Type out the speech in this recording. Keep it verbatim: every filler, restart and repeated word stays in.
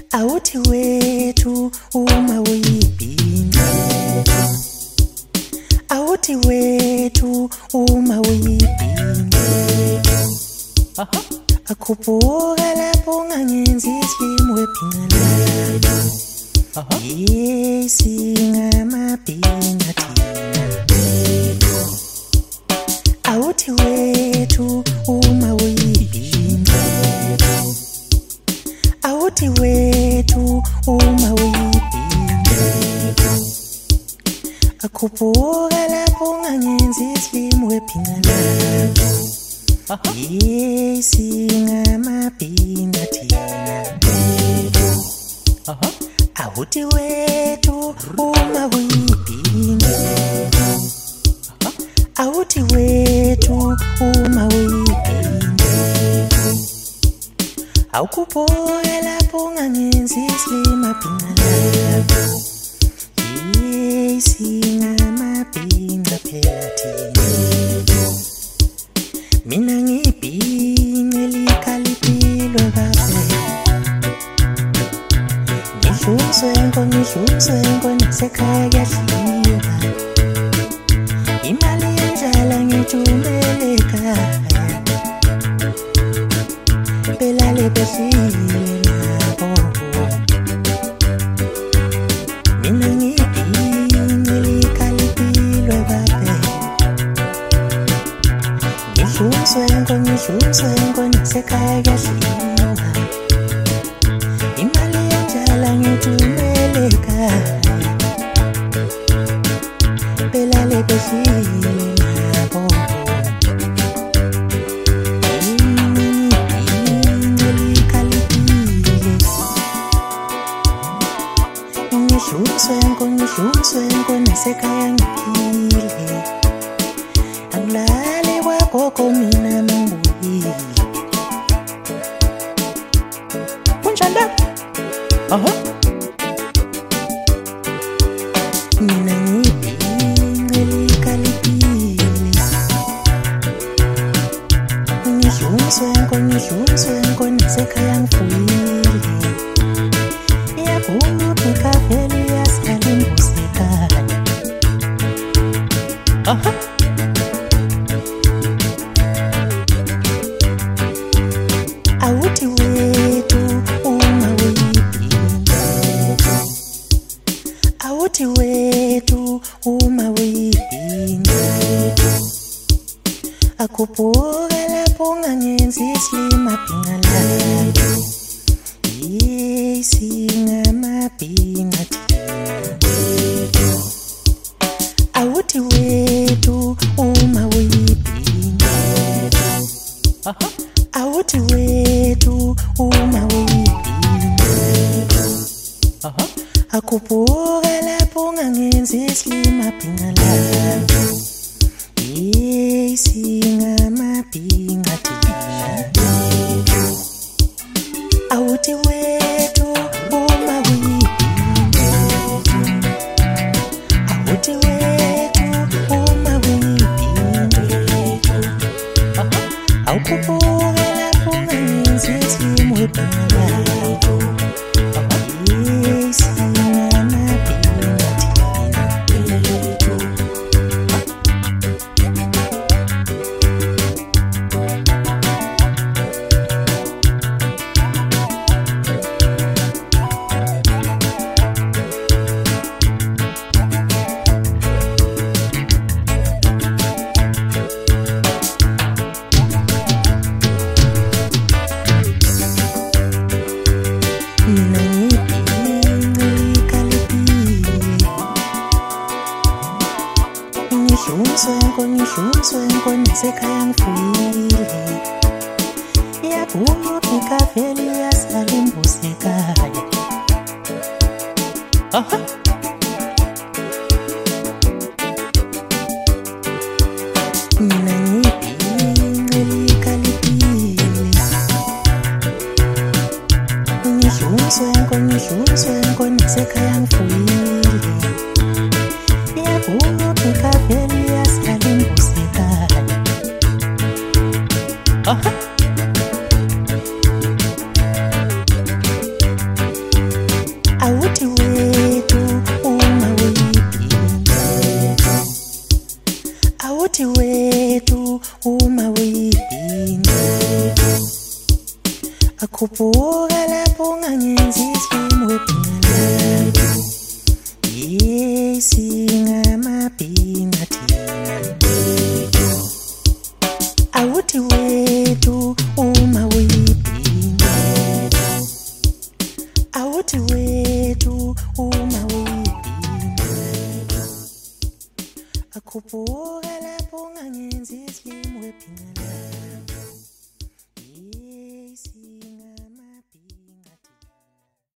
awuthi wethu uma uyibhinqa, awuthi wethu uma uyibhinqa, aha akhuphuka lapho ungangenzi isilimo webhinqa lakho, aha yesingamabhinqa thina, awuthi wethu uma uyibhinqa, awuthi wethu uma uyibhinqa, akhuphuka lapho ungangenzi isilimo webhinqa lakho, aha yesingamabhinqa thina, aha awuthi wethu uma uyibhinqa, awuthi wethu uma uyibhinqa, awukhuphuka lapho ungangenzi isilimo bhinqa lakho, yesingamabhinqa phela thina, mina ngibhinqa likhalipilo babe, ngidluliswenko ngidluliswenko nasekhaya kuyadliwa, imali yendlala ngithumele ekhaya, belale behlile nabo, mina ngibhinqa likhalipilo babe, ngidluliswenko ngidluliswenko nasekhaya kuyadliwa, imali yendlala ngithumele ekhaya, belale behlile nabo, ngibhinqa likhalipile, ngidluliswenko ngidluliswenko nasekhaya ngiphile, angilali kwagogo mina mangibuyile, kunjani? aha mina ngibhinqa likhalipile, ngidluliswenko ngidluliswenko nasekhaya ngifuyile, iyavupha ikhaveli iyasala imbuzi ekhaya, aha awuthi wethu uma uyibhinqa, awuthi wethu uma uyibhinqa, akhuphuka lapho ungangenzi isilimo bhinqa lakho, yesingamabhinqa thina, awuthi wethu uma uyibhinqa, aha awuthi wethu uma uyibhinqa, aha akhuphuka lapho ungangenzi isilimo bhinqa lakho, yesingamabhinqa thina, awuthi wethu uma uyibhinqa, awuthi wethu uma uyibhinqa, aha awukhuphuka lapho ungangenzi isilimo bhinqa lakho, aha yesingamabhinqa thina, mina ngibhinqa likhalipile, ngidluliswenko ngidluliswenko nasekhaya ngifuyile, iyavupha ikhaveli iyasala imbuzi ekhaya, aha mina ngibhinqa likhalipile, ngidluliswenko ngidluliswenko nasekhaya ngifuyile, iyavupha ikhaveli iyasala imbuzi ekhaya, aha uma uyiphinda akhuphuka lapho ungangenzi isimo wephina yesingamabhinga thina awuthi wethu uma uyiphinda awuthi wethu uma uyiphinda akhuphuka lapho ungangenzi isimo wephina